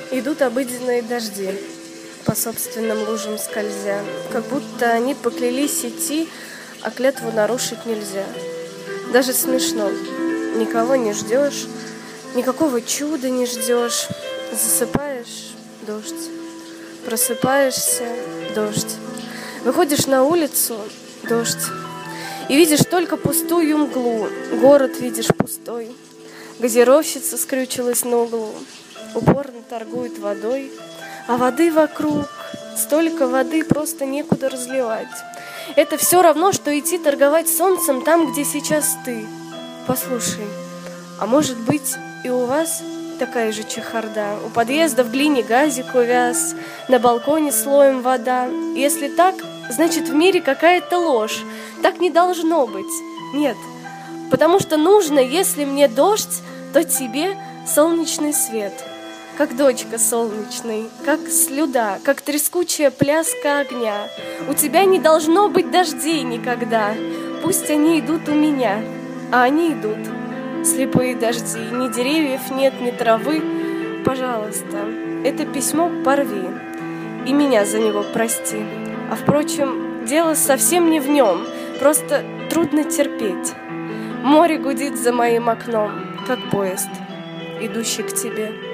Идут обыденные дожди, по собственным лужам скользя, как будто они поклялись идти, а клятву нарушить нельзя. Даже смешно. Никого не ждешь, никакого чуда не ждешь. Засыпаешь — дождь, просыпаешься — дождь. Выходишь на улицу — дождь. И видишь только пустую мглу, город видишь пустой. Газировщица скрючилась на углу, упорно торгует водой, а воды вокруг, столько воды просто некуда разливать. Это все равно, что идти торговать солнцем там, где сейчас ты. Послушай, а может быть и у вас такая же чехарда? У подъезда в глине газик увяз, на балконе слоем вода. Если так, значит в мире какая-то ложь. Так не должно быть. Нет, потому что нужно, если мне дождь, то тебе солнечный свет. Как дочка солнечной, как слюда, как трескучая пляска огня. У тебя не должно быть дождей никогда. Пусть они идут у меня, а они идут. Слепые дожди, ни деревьев нет, ни травы. Пожалуйста, это письмо порви и меня за него прости. А впрочем, дело совсем не в нем, просто трудно терпеть. Море гудит за моим окном, как поезд, идущий к тебе.